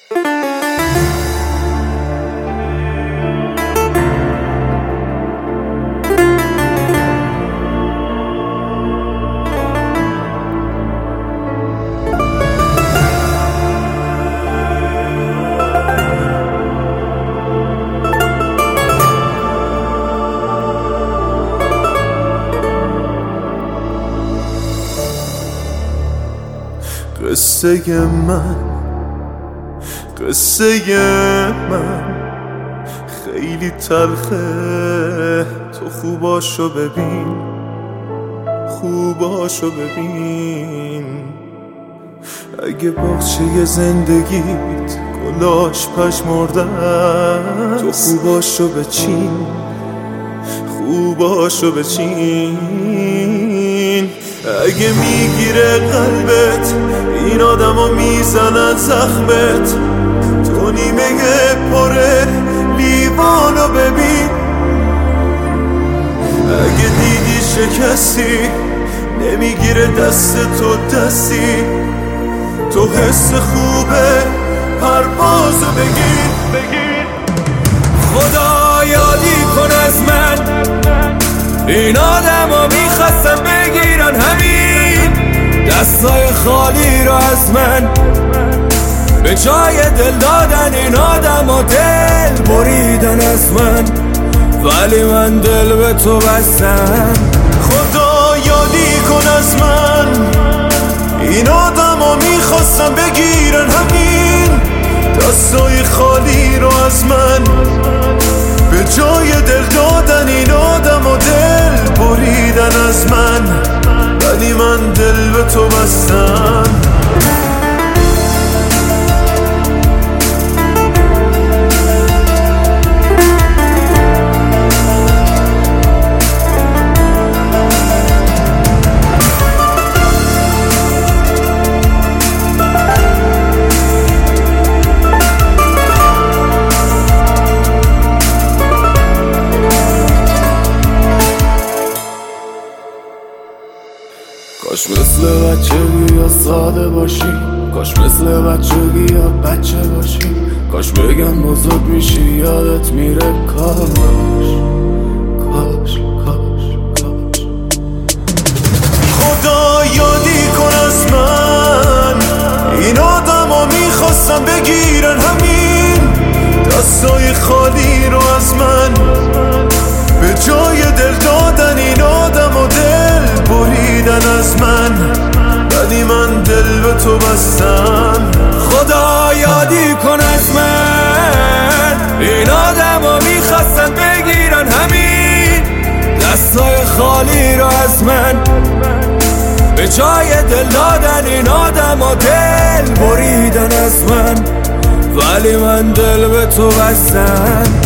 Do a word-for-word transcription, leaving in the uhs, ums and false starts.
قصه من قصه من خیلی تلخه، تو خوباشو ببین، خوباشو ببین. اگه باغچه زندگیت گلاش پژمردن، تو خوباشو بچین، خوباشو بچین. اگه میگیره قلبت این آدمو میزنن زخمت، تو نیمه پره لیوانو ببین. اگه دیدی شکستی نمیگیره دست تو دستی، تو حس خوبه پروازو بگیر بگیر. خدا یادی کن از من، این آدمو میخواستم بگیرن همین دستای خالی رو از من، به جای دل دادن این آدمو دل بریدن از من، ولی من دل به تو بستم. خدا یادی کن از من، این آدمو میخواستم بگیرن همین دستای خالی رو از من، به جای دل دادن این آدمو دل بریدن از من، ولی من دل به تو بستم. کاش مثل بچگی یا ساده باشیم، کاش مثل بچگی یا بچه باشیم، کاش بگم بزرگ میشی یادت میره. کاش کاش کاش کاش. خدا یادی کن از من، این آدمو میخواستم بگیرن همین دستای خالی رو از من، به جای دل دادن این آدمو دل بریدن از من، ولی من دل به تو بستم. خدا یادی کن از من، این آدمو میخواستن بگیرن همین دستای خالی رو از من، به جای دل دادن این آدمو دل بریدن از من، ولی من دل به تو بستم.